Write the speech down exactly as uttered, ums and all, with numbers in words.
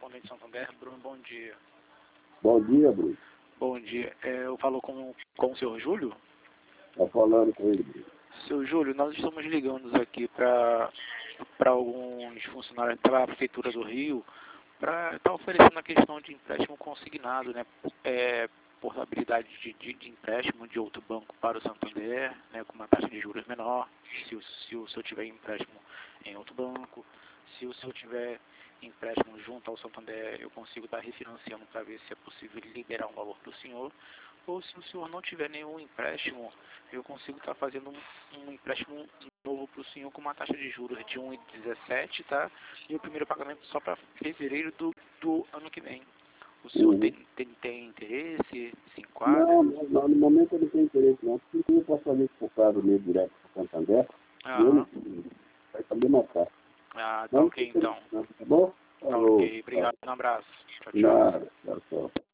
correspondente Santander. Bruno, bom dia. Bom dia, Bruno. Bom dia. É, eu falo com, com o senhor Júlio? Está falando com ele, Bruno. Seu Júlio, nós estamos ligando aqui para para alguns funcionários da Prefeitura do Rio para estar oferecendo a questão de empréstimo consignado, né? É, portabilidade de, de, de empréstimo de outro banco para o Santander, né, com uma taxa de juros menor, se o, se o senhor tiver empréstimo em outro banco, se o senhor tiver empréstimo junto ao Santander, eu consigo estar refinanciando para ver se é possível liberar um valor para o senhor, ou se o senhor não tiver nenhum empréstimo, eu consigo estar fazendo um, um empréstimo novo para o senhor com uma taxa de juros de um vírgula dezessete, tá? E o primeiro pagamento só para fevereiro do, do ano que vem. O senhor Uhum. tem, tem, tem interesse? Se enquadra? Não, não, não, no momento eu não tenho interesse, não. Porque eu posso fazer isso por meio direto para o Santander, e ele Aham. vai também matar. Ah, tá Não, ok então. não, tá bom? Tá Falou. ok. Obrigado. Um abraço. Tchau, tchau. Nada, tchau, tchau.